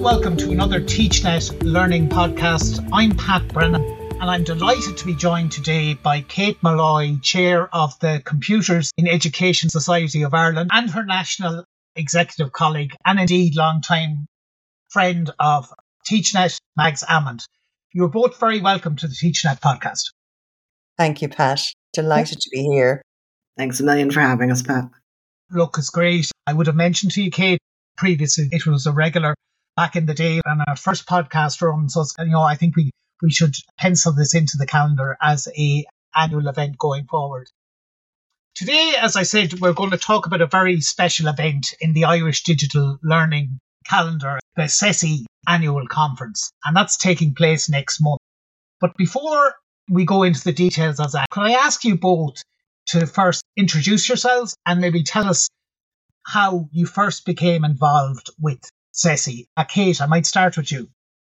welcome to another TeachNet Learning podcast. I'm Pat Brennan and I'm delighted to be joined today by Kate Molloy, Chair of the Computers in Education Society of Ireland, and her national executive colleague and indeed long-time friend of TeachNet, Mags Ammond. You're both very welcome to the TeachNet podcast. Thank you, Pat. Delighted to be here. Thanks a million for having us, Pat. Look, it's great. I would have mentioned to you, Kate, previously it was a regular back in the day on our first podcast run. So, I think we should pencil this into the calendar as a annual event going forward. Today, as I said, we're going to talk about a very special event in the Irish Digital Learning calendar, the CESI annual conference, and that's taking place next month. But before we go into the details of that, could I ask you both to first introduce yourselves and maybe tell us how you first became involved with CESI? Kate, I might start with you.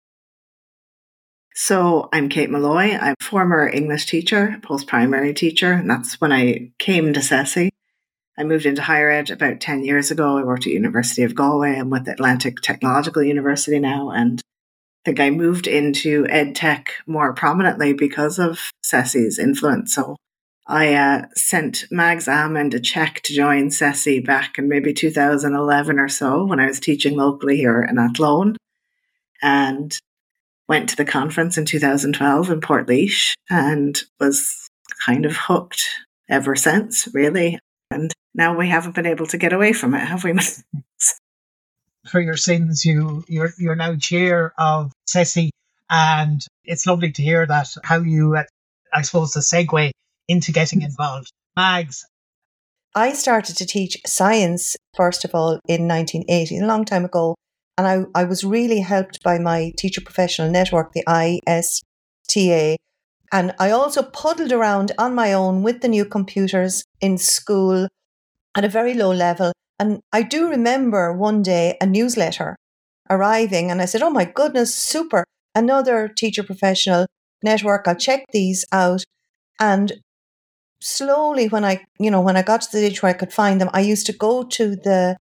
So I'm Kate Molloy. I'm a former English teacher, post-primary teacher, and that's when I came to CESI. I moved into higher ed about 10 years ago. I worked at University of Galway. I'm with Atlantic Technological University now, and I think I moved into ed tech more prominently because of CESI's influence. So I sent Mags Ammond a check to join CESI back in maybe 2011 or so when I was teaching locally here in Athlone, and went to the conference in 2012 in Portlaoise and was kind of hooked ever since, really. And now we haven't been able to get away from it, have we? For your sins, you're now chair of CESI, and it's lovely to hear that, how you, I suppose, the segue into getting involved. Mags? I started to teach science, first of all, in 1980, a long time ago. And I was really helped by my teacher professional network, the ISTA. And I also puddled around on my own with the new computers in school at a very low level. And I do remember one day a newsletter arriving, and I said, oh my goodness, super, another teacher professional network. I'll check these out. And slowly, when I got to the age where I could find them, I used to go to the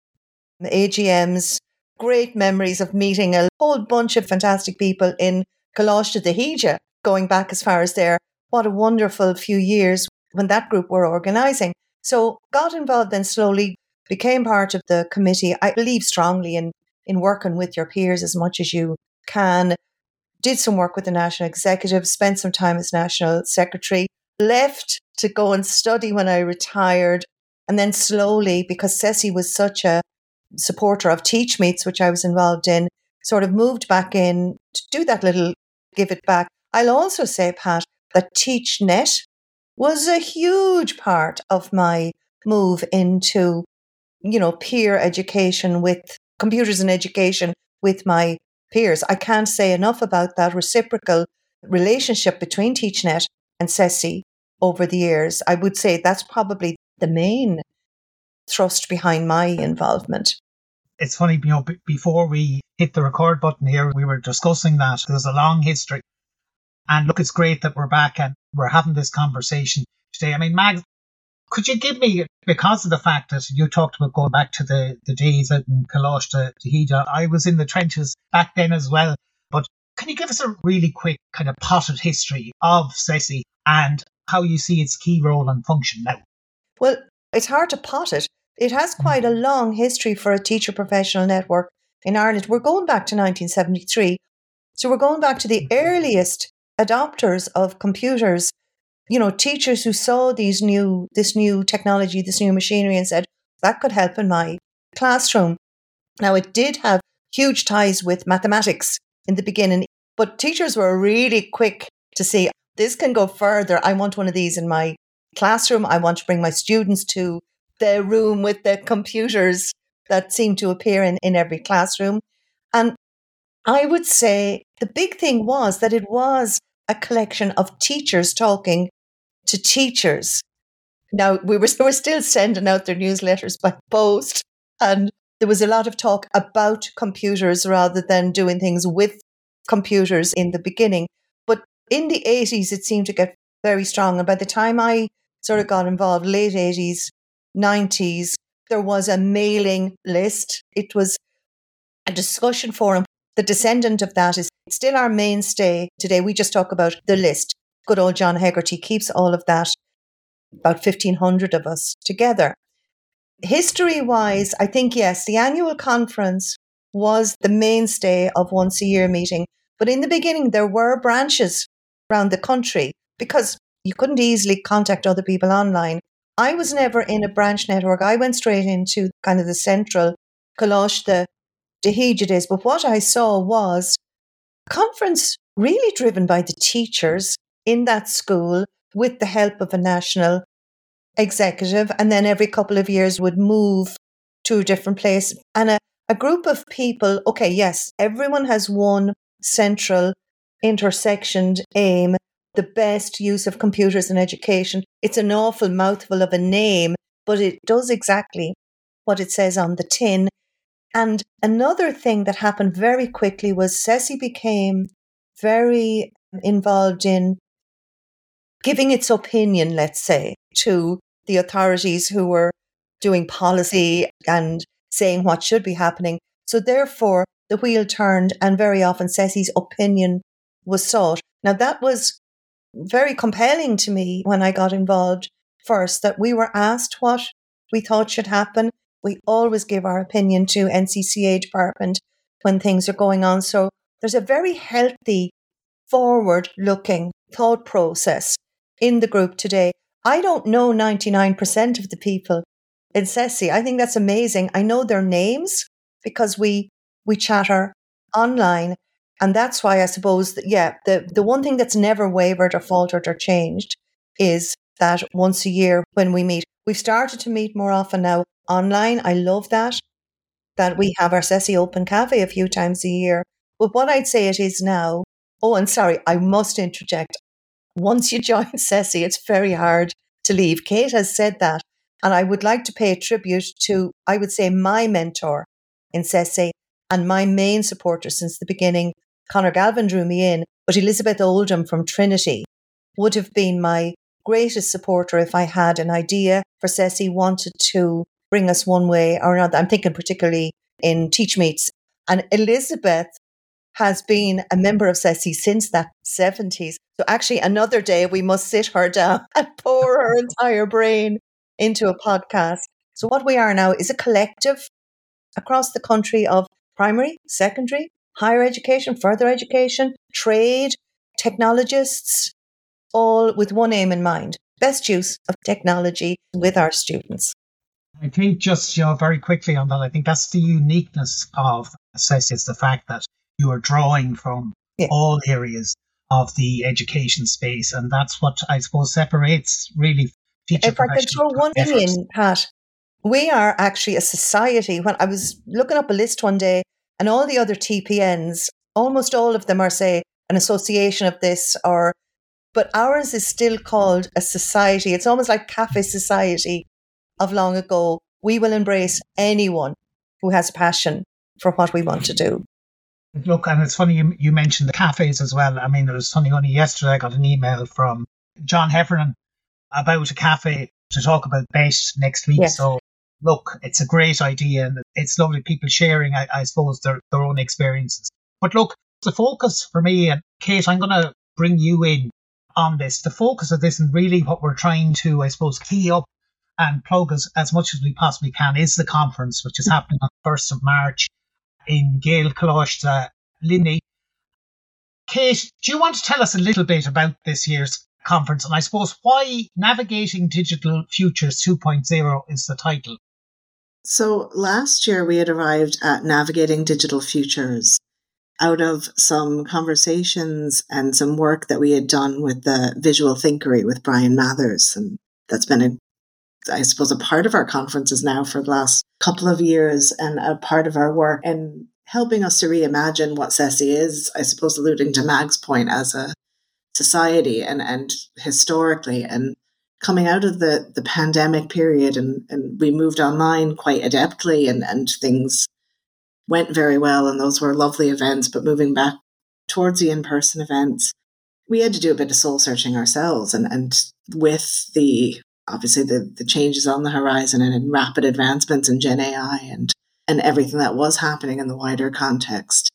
AGMs. Great memories of meeting a whole bunch of fantastic people in Coláiste de Híde, going back as far as there. What a wonderful few years when that group were organising. So got involved then slowly, became part of the committee. I believe strongly in working with your peers as much as you can. Did some work with the National Executive, spent some time as National Secretary, left to go and study when I retired. And then slowly, because CESI was such a supporter of Teachmeets, which I was involved in, sort of moved back in to do that little give it back. I'll also say, Pat, that TeachNet was a huge part of my move into, peer education with computers and education with my peers. I can't say enough about that reciprocal relationship between TeachNet and CESI over the years. I would say that's probably the main thrust behind my involvement. It's funny, before we hit the record button here, we were discussing that there's a long history. And look, it's great that we're back and we're having this conversation today. I mean, Mags, could you give me, because of the fact that you talked about going back to the days out in Coláiste de Híde, I was in the trenches back then as well. But can you give us a really quick kind of potted history of CESI and how you see its key role and function now? Well, it's hard to pot it. It has quite a long history for a teacher professional network in Ireland. We're going back to 1973. So we're going back to the earliest adopters of computers, teachers who saw this new technology, this new machinery, and said, that could help in my classroom. Now, it did have huge ties with mathematics in the beginning, but teachers were really quick to see, this can go further. I want one of these in my classroom. I want to bring my students to the room with the computers that seem to appear in every classroom. And I would say the big thing was that it was a collection of teachers talking to teachers. Now, we were still sending out their newsletters by post, and there was a lot of talk about computers rather than doing things with computers in the beginning. But in the 80s, it seemed to get very strong. And by the time I sort of got involved, late 80s, 90s, there was a mailing list. It was a discussion forum. the descendant of that is still our mainstay today. We just talk about the list. Good old John Hegarty keeps all of that, about 1,500 of us together. History-wise, I think, yes, the annual conference was the mainstay of once a year meeting. But in the beginning, there were branches around the country because you couldn't easily contact other people online. I was never in a branch network. I went straight into kind of the central Coláiste, the Híde days. But what I saw was a conference really driven by the teachers in that school with the help of a national executive, and then every couple of years would move to a different place. And a group of people, okay, yes, everyone has one central intersectioned aim, the best use of computers in education. It's an awful mouthful of a name, but it does exactly what it says on the tin. And another thing that happened very quickly was CESI became very involved in giving its opinion, let's say, to the authorities who were doing policy and saying what should be happening. So therefore, the wheel turned and very often CESI's opinion was sought. Now, that was very compelling to me when I got involved first, that we were asked what we thought should happen. We always give our opinion to NCCA department when things are going on. So there's a very healthy, forward-looking thought process in the group today. I don't know 99% of the people in CESI. I think that's amazing. I know their names because we chatter online. And that's why I suppose that, the one thing that's never wavered or faltered or changed is that once a year when we meet, we've started to meet more often now online. I love that we have our CESI Open Cafe a few times a year. But what I'd say it is now, oh, and sorry, I must interject. Once you join CESI, it's very hard to leave. Kate has said that. And I would like to pay a tribute to, I would say, my mentor in CESI and my main supporter since the beginning. Conor Galvin drew me in, but Elizabeth Oldham from Trinity would have been my greatest supporter if I had an idea for CESI, wanted to bring us one way or another. I'm thinking particularly in Teach Meets. And Elizabeth has been a member of CESI since the 70s. So actually another day we must sit her down and pour her entire brain into a podcast. So what we are now is a collective across the country of primary, secondary, higher education, further education, trade, technologists, all with one aim in mind: best use of technology with our students. I think just, very quickly on that, I think that's the uniqueness of CESI, is the fact that you are drawing from all areas of the education space. And that's what I suppose separates really teacher professionals. If I could throw one thing in, Pat, we are actually a society. When I was looking up a list one day, and all the other TPNs, almost all of them are, say, an association of this, but ours is still called a society. It's almost like Cafe Society of long ago. We will embrace anyone who has passion for what we want to do. Look, and it's funny you mentioned the cafes as well. I mean, it was funny, only yesterday I got an email from John Heffernan about a cafe to talk about BET next week. Yes. So look, it's a great idea, and it's lovely people sharing, I suppose, their own experiences. But look, the focus for me, and Kate, I'm going to bring you in on this. The focus of this, and really what we're trying to, I suppose, key up and plug as much as we possibly can, is the conference, which is happening on the 1st of March in Gael Coláiste, Linny. Kate, do you want to tell us a little bit about this year's conference, and I suppose why Navigating Digital Futures 2.0 is the title? So last year we had arrived at Navigating Digital Futures out of some conversations and some work that we had done with the Visual Thinkery with Brian Mathers. And that's been, I suppose, a part of our conferences now for the last couple of years, and a part of our work in helping us to reimagine what CESI is, I suppose, alluding to Mag's point, as a society and historically, and coming out of the pandemic period, and we moved online quite adeptly, and things went very well, and those were lovely events. But moving back towards the in-person events, we had to do a bit of soul searching ourselves, and with obviously the changes on the horizon and rapid advancements in Gen AI and everything that was happening in the wider context,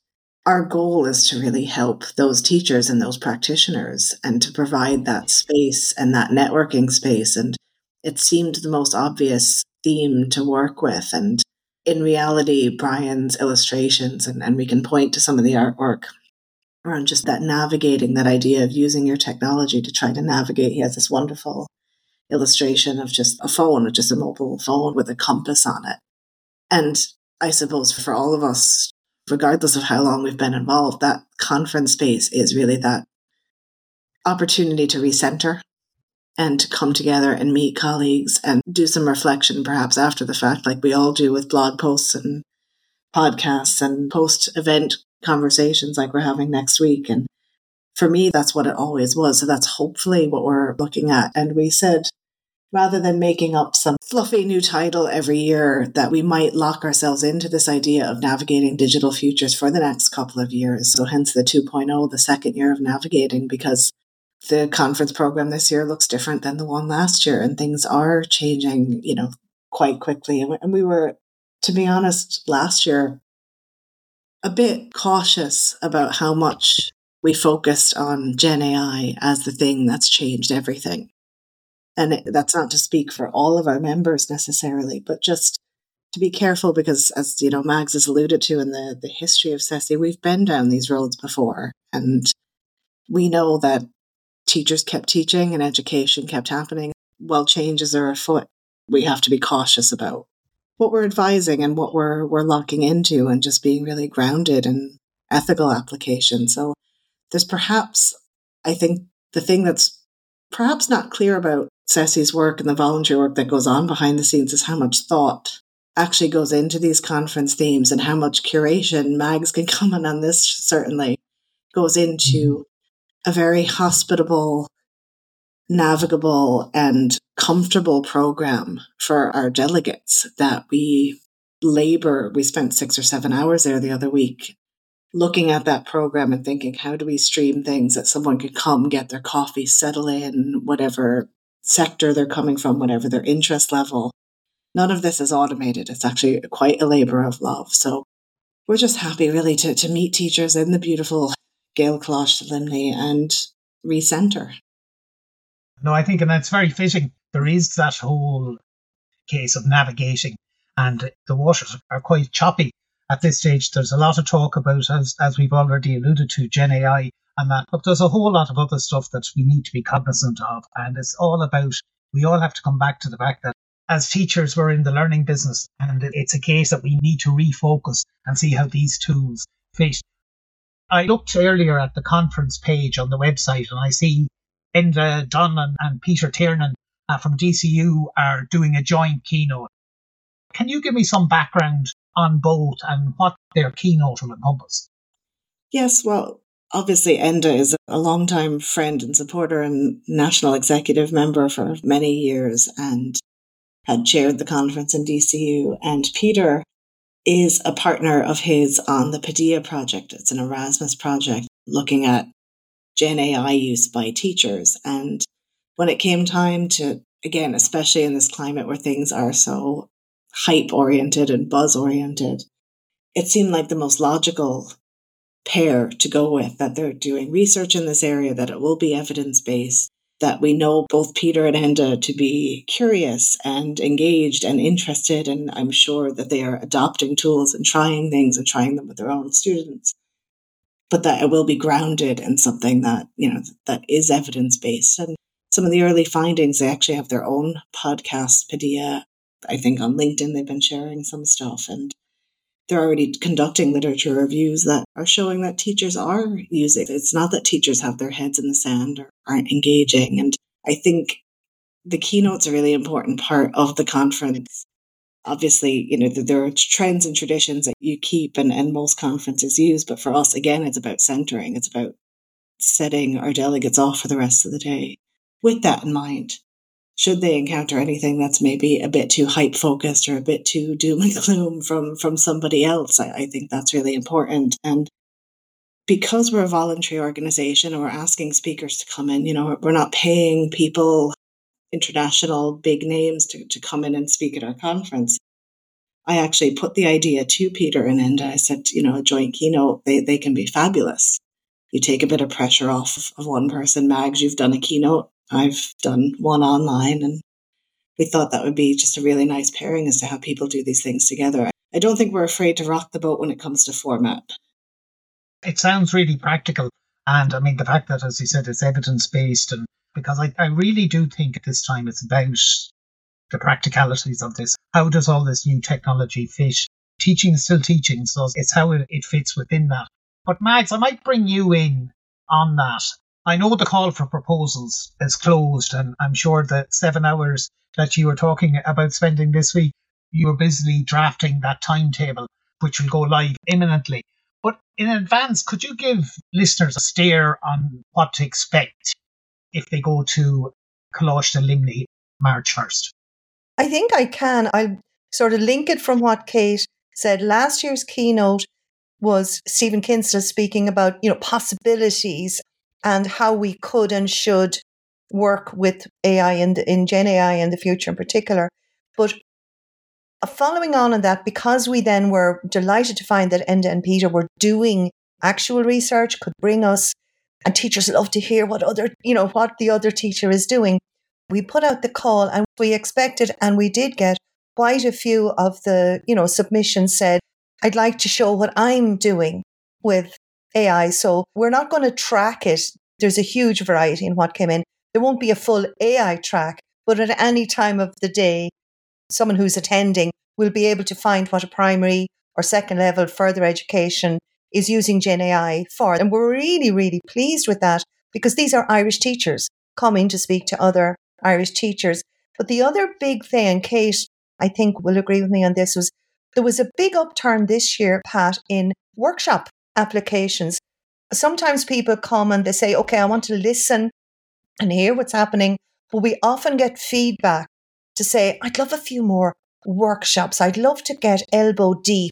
our goal is to really help those teachers and those practitioners and to provide that space and that networking space. And it seemed the most obvious theme to work with. And in reality, Brian's illustrations, and we can point to some of the artwork around just that navigating, that idea of using your technology to try to navigate. He has this wonderful illustration of just a phone, just a mobile phone with a compass on it. And I suppose for all of us, regardless of how long we've been involved, that conference space is really that opportunity to recenter and to come together and meet colleagues and do some reflection perhaps after the fact, like we all do with blog posts and podcasts and post-event conversations like we're having next week. And for me, that's what it always was. So that's hopefully what we're looking at. And we said, rather than making up some fluffy new title every year, that we might lock ourselves into this idea of navigating digital futures for the next couple of years. So hence the 2.0, the second year of navigating, because the conference program this year looks different than the one last year, and things are changing, quite quickly. And we were, to be honest, last year a bit cautious about how much we focused on Gen AI as the thing that's changed everything. And that's not to speak for all of our members necessarily, but just to be careful because, as Mags has alluded to in the history of CESI, we've been down these roads before. And we know that teachers kept teaching and education kept happening. While changes are afoot, we have to be cautious about what we're advising and what we're locking into, and just being really grounded in ethical application. So there's perhaps, I think, the thing that's perhaps not clear about CESI's work and the volunteer work that goes on behind the scenes is how much thought actually goes into these conference themes and how much curation, Mags can comment on this certainly, goes into a very hospitable, navigable and comfortable program for our delegates that we labor. We spent 6 or 7 hours there the other week looking at that program and thinking, how do we stream things that someone could come, get their coffee, settle in, whatever sector they're coming from, whatever their interest level. None of this is automated. It's actually quite a labor of love. So we're just happy really to meet teachers in the beautiful Gaelcholáiste Limni and recenter. No, I think, and that's very fitting. There is that whole case of navigating, and the waters are quite choppy at this stage. There's a lot of talk about, as we've already alluded to, Gen AI and that, but there's a whole lot of other stuff that we need to be cognizant of. And it's all about, we all have to come back to the fact that as teachers, we're in the learning business, and it's a case that we need to refocus and see how these tools fit. I looked earlier at the conference page on the website, and I see Enda Dunn and Peter Tiernan from DCU are doing a joint keynote. Can you give me some background on both and what their keynote will encompass? Yes, well, obviously Enda is a longtime friend and supporter and national executive member for many years and had chaired the conference in DCU. And Peter is a partner of his on the Padilla project. It's an Erasmus project looking at Gen AI use by teachers. And when it came time to, again, especially in this climate where things are so hype-oriented and buzz-oriented, it seemed like the most logical pair to go with, that they're doing research in this area, that it will be evidence-based, that we know both Peter and Enda to be curious and engaged and interested, and I'm sure that they are adopting tools and trying things and trying them with their own students, but that it will be grounded in something that, that is evidence-based. And some of the early findings, they actually have their own podcast, Padilla. I think on LinkedIn, they've been sharing some stuff, and they're already conducting literature reviews that are showing that teachers are using it. It's not that teachers have their heads in the sand or aren't engaging. And I think the keynote's a really important part of the conference. Obviously, there are trends and traditions that you keep and most conferences use. But for us, again, it's about centering. It's about setting our delegates off for the rest of the day. With that in mind, should they encounter anything that's maybe a bit too hype focused or a bit too doom and gloom from somebody else, I think that's really important. And because we're a voluntary organization and we're asking speakers to come in, we're not paying people, international big names to come in and speak at our conference. I actually put the idea to Peter and Enda. I said, a joint keynote, they can be fabulous. You take a bit of pressure off of one person. Mags, you've done a keynote. I've done one online. And we thought that would be just a really nice pairing, is to have people do these things together. I don't think we're afraid to rock the boat when it comes to format. It sounds really practical. And I mean, the fact that, as you said, it's evidence-based, and because I really do think at this time it's about the practicalities of this. How does all this new technology fit? Teaching is still teaching, so it's how it fits within that. But Mags, I might bring you in on that. I know the call for proposals is closed, and I'm sure that 7 hours that you were talking about spending this week, you were busily drafting that timetable, which will go live imminently. But in advance, could you give listeners a steer on what to expect if they go to Coláiste Limni March 1st? I think I can. I'll sort of link it from what Kate said. Last year's keynote was Stephen Kinsella speaking about, possibilities and how we could and should work with AI and in Gen AI in the future in particular. But following on that, because we then were delighted to find that Enda and Peter were doing actual research, could bring us, and teachers love to hear what the other teacher is doing. We put out the call, and we expected, and we did get quite a few of the, submissions said, I'd like to show what I'm doing with AI. So we're not going to track it. There's a huge variety in what came in. There won't be a full AI track, but at any time of the day, someone who's attending will be able to find what a primary or second level further education is using Gen AI for. And we're really, really pleased with that, because these are Irish teachers coming to speak to other Irish teachers. But the other big thing, and Kate, I think, will agree with me on this, was there was a big upturn this year, Pat, in workshop applications. Sometimes people come and they say, okay, I want to listen and hear what's happening. But we often get feedback to say, I'd love a few more workshops. I'd love to get elbow deep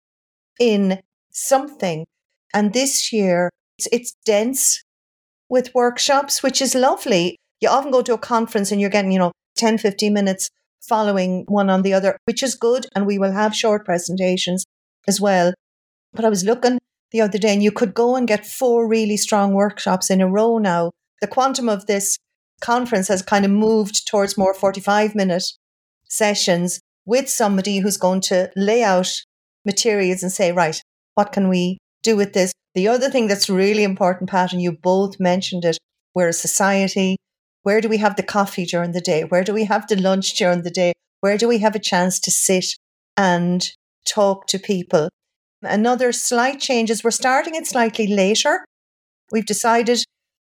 in something. And this year, it's dense with workshops, which is lovely. You often go to a conference and you're getting, 10, 15 minutes following one on the other, which is good. And we will have short presentations as well. But I was looking the other day and you could go and get 4 really strong workshops in a row now. The quantum of this conference has kind of moved towards more 45-minute sessions with somebody who's going to lay out materials and say, right, what can we do with this? The other thing that's really important, Pat, and you both mentioned it, we're a society. Where do we have the coffee during the day? Where do we have the lunch during the day? Where do we have a chance to sit and talk to people? Another slight change is we're starting it slightly later. We've decided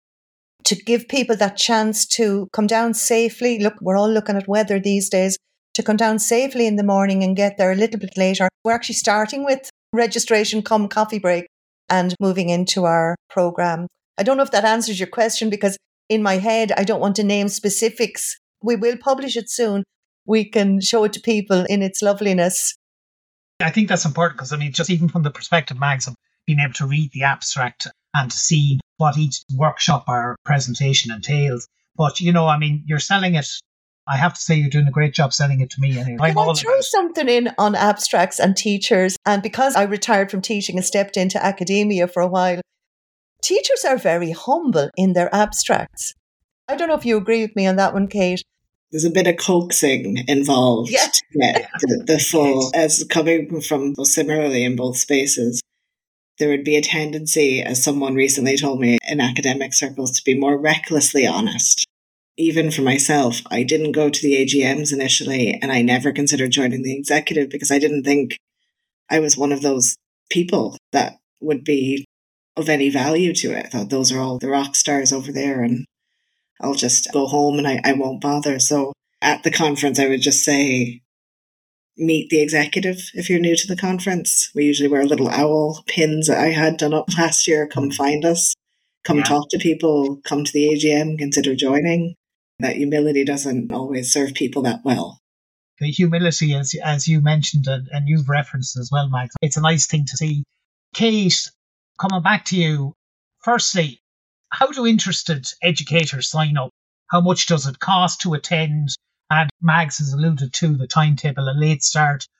to give people that chance to come down safely. Look, we're all looking at weather these days, to come down safely in the morning and get there a little bit later. We're actually starting with registration come coffee break and moving into our program. I don't know if that answers your question, because in my head, I don't want to name specifics. We will publish it soon. We can show it to people in its loveliness. I think that's important, because, just even from the perspective, Mags, of being able to read the abstract and to see what each workshop or presentation entails. But, you're selling it. I have to say you're doing a great job selling it to me. Anyway. Can I throw something in on abstracts and teachers? And because I retired from teaching and stepped into academia for a while, teachers are very humble in their abstracts. I don't know if you agree with me on that one, Kate. There's a bit of coaxing involved to get the full, as coming from similarly in both spaces. There would be a tendency, as someone recently told me, in academic circles, to be more recklessly honest. Even for myself, I didn't go to the AGMs initially, and I never considered joining the executive because I didn't think I was one of those people that would be of any value to it. I thought those are all the rock stars over there, and I'll just go home and I won't bother. So at the conference, I would just say, meet the executive if you're new to the conference. We usually wear little owl pins that I had done up last year. Come find us. Come talk to people. Come to the AGM. Consider joining. That humility doesn't always serve people that well. The humility, as you mentioned, and you've referenced as well, Mike, it's a nice thing to see. Kate, coming back to you, firstly, how do interested educators sign up? How much does it cost to attend? And Mags has alluded to the timetable, a late start.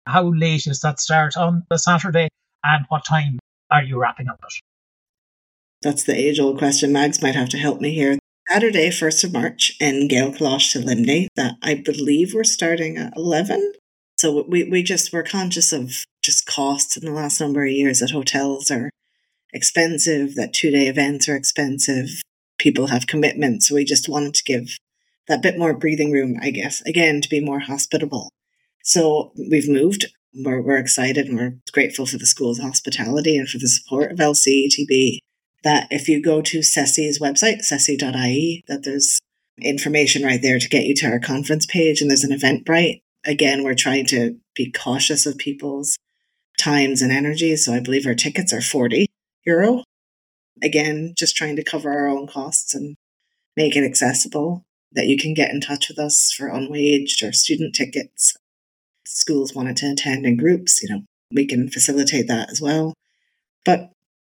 How late is that start on the Saturday, and what time are you wrapping up it? That's the age-old question. Mags might have to help me here. Saturday, 1st of March in Gaelcholáiste to Limney, that I believe we're starting at 11. So we're conscious of just costs in the last number of years, that hotels are expensive, that 2-day events are expensive, people have commitments. So we just wanted to give that bit more breathing room, I guess, again, to be more hospitable. So we've moved. We're excited, and we're grateful for the school's hospitality and for the support of LCETB. That if you go to CESI's website, cesi.ie, that there's information right there to get you to our conference page, and there's an Eventbrite. Again, we're trying to be cautious of people's times and energy. So I believe our tickets are €40. Again, just trying to cover our own costs and make it accessible, that you can get in touch with us for unwaged or student tickets. Schools wanted to attend in groups, we can facilitate that as well. But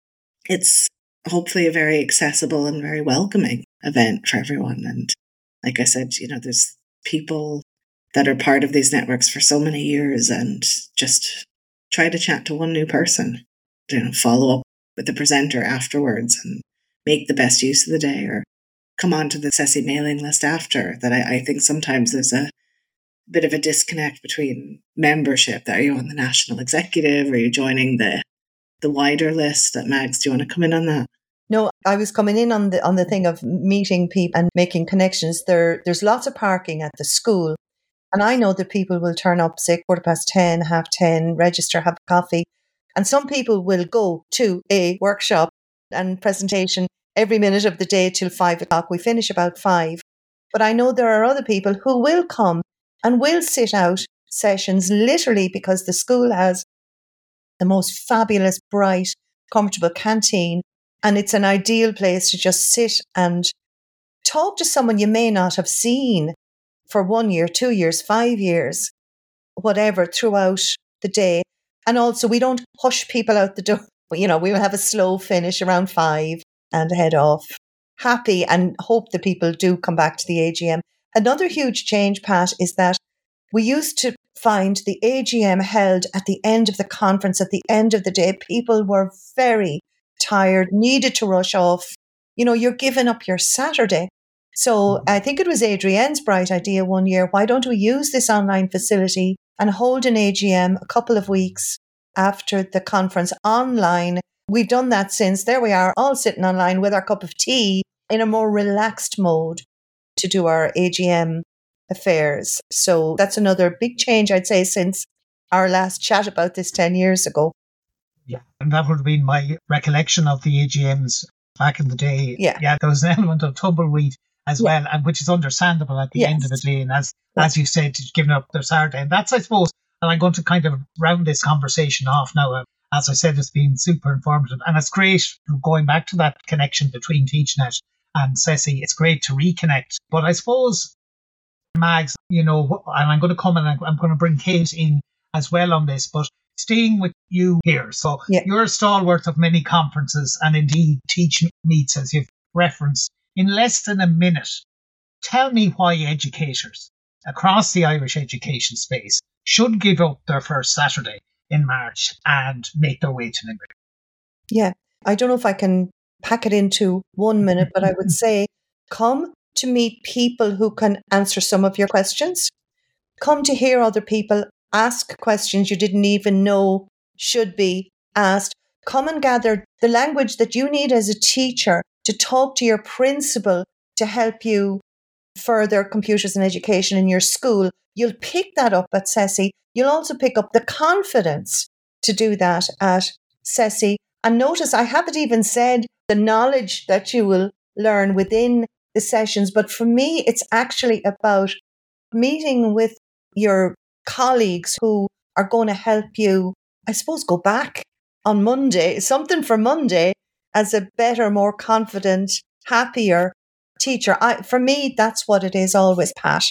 it's hopefully a very accessible and very welcoming event for everyone. And like I said, there's people that are part of these networks for so many years, and just try to chat to one new person, follow up with the presenter afterwards and make the best use of the day, or come on to the CESI mailing list after. That I think sometimes there's a bit of a disconnect between membership. That are you on the national executive? Are you joining the wider list? That Mags, do you want to come in on that? No, I was coming in on the thing of meeting people and making connections. There's lots of parking at the school, and I know that people will turn up, say 10:15, 10:30, register, have coffee, and some people will go to a workshop and presentation every minute of the day till 5 o'clock. We finish about 5. But I know there are other people who will come and will sit out sessions literally because the school has the most fabulous, bright, comfortable canteen. And it's an ideal place to just sit and talk to someone you may not have seen for 1 year, 2 years, 5 years, whatever, throughout the day. And also, we don't push people out the door. We'll have a slow finish around 5 and head off happy, and hope that people do come back to the AGM. Another huge change, Pat, is that we used to find the AGM held at the end of the conference, at the end of the day. People were very tired, needed to rush off. You're giving up your Saturday. So I think it was Adrienne's bright idea one year. Why don't we use this online facility and hold an AGM a couple of weeks after the conference online? We've done that since. There we are, all sitting online with our cup of tea in a more relaxed mode to do our AGM affairs. So that's another big change, I'd say, since our last chat about this 10 years ago. Yeah, and that would have been my recollection of the AGMs back in the day. Yeah, there was an element of tumbleweed as well, and which is understandable at the end of the day. And as you said, giving up their Saturday. And that's, I suppose, and I'm going to kind of round this conversation off now. As I said, it's been super informative, and it's great going back to that connection between TeachNet and CESI. It's great to reconnect. But I suppose, Mags, and I'm going to come and I'm going to bring Kate in as well on this, but staying with you here. So you're a stalwart of many conferences and indeed Teach Meets, as you've referenced. In less than a minute, tell me why educators across the Irish education space should give up their first Saturday in March and make their way to Limerick. Yeah, I don't know if I can pack it into 1 minute, but I would say come to meet people who can answer some of your questions. Come to hear other people ask questions you didn't even know should be asked. Come and gather the language that you need as a teacher to talk to your principal to help you further computers and education in your school. You'll pick that up at CESI. You'll also pick up the confidence to do that at CESI. And notice, I haven't even said the knowledge that you will learn within the sessions, but for me, it's actually about meeting with your colleagues who are going to help you, I suppose, go back on Monday, something for Monday, as a better, more confident, happier teacher. For me, that's what it is always, Pat.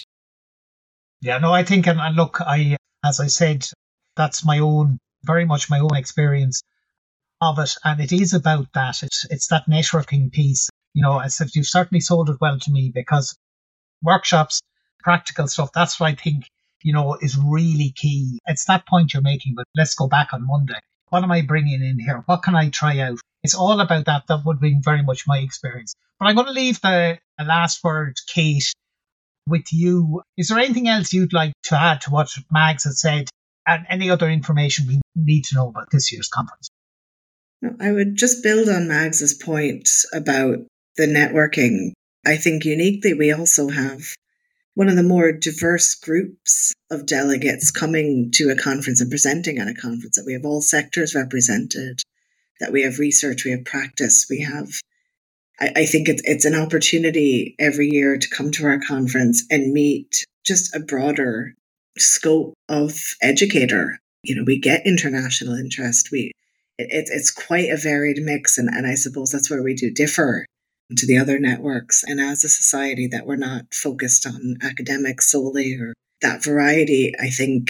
Yeah, no, I think, and look, as I said, that's very much my own experience of it. And it is about that. It's that networking piece. As if you've certainly sold it well to me, because workshops, practical stuff, that's what I think is really key. It's that point you're making, but let's go back on Monday. What am I bringing in here? What can I try out? It's all about that. That would be very much my experience. But I'm going to leave the last word, Kate, with you. Is there anything else you'd like to add to what Mags has said and any other information we need to know about this year's conference? I would just build on Mags's point about the networking. I think uniquely we also have one of the more diverse groups of delegates coming to a conference and presenting at a conference, that we have all sectors represented, that we have research, we have practice, we have, I think it's an opportunity every year to come to our conference and meet just a broader scope of educator. We get international interest. It's quite a varied mix, and I suppose that's where we do differ to the other networks. And as a society, that we're not focused on academics solely, or that variety, I think,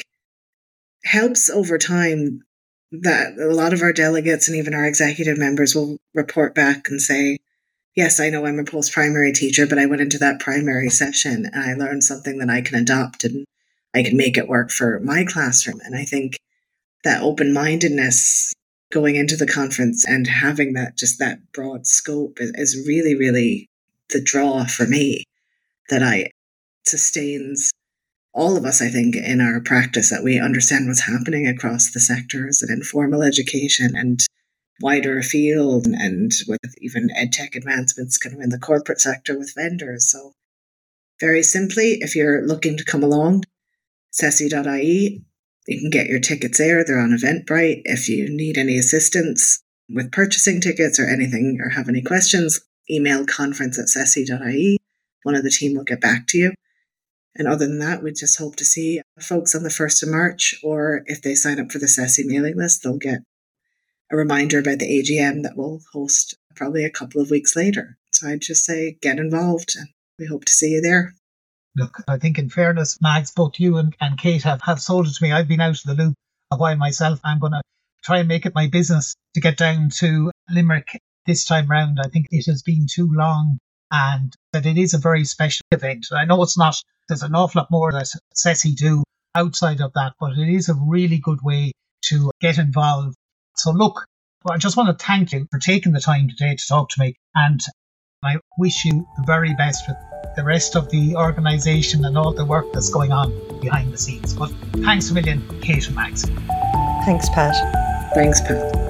helps over time. That a lot of our delegates and even our executive members will report back and say, yes, I know I'm a post-primary teacher, but I went into that primary session and I learned something that I can adopt and I can make it work for my classroom. And I think that open-mindedness going into the conference and having that broad scope is really, really the draw for me that sustains all of us, I think, in our practice, that we understand what's happening across the sectors and informal education and wider afield, and with even EdTech advancements kind of in the corporate sector with vendors. So very simply, if you're looking to come along, CESI.ie, you can get your tickets there. They're on Eventbrite. If you need any assistance with purchasing tickets or anything, or have any questions, email conference@cesi.ie. One of the team will get back to you. And other than that, we just hope to see folks on the 1st of March, or if they sign up for the CESI mailing list, they'll get a reminder about the AGM that we'll host probably a couple of weeks later. So I'd just say get involved, and we hope to see you there. Look, I think in fairness, Mags, both you and Kate have sold it to me. I've been out of the loop a while myself. I'm going to try and make it my business to get down to Limerick this time round. I think it has been too long, and that it is a very special event. I know it's not, there's an awful lot more that CESI do outside of that, but it is a really good way to get involved. So look, I just want to thank you for taking the time today to talk to me, and I wish you the very best with the rest of the organisation and all the work that's going on behind the scenes. But thanks a million, Kate and Mags. Thanks, Pat. Thanks, Pat.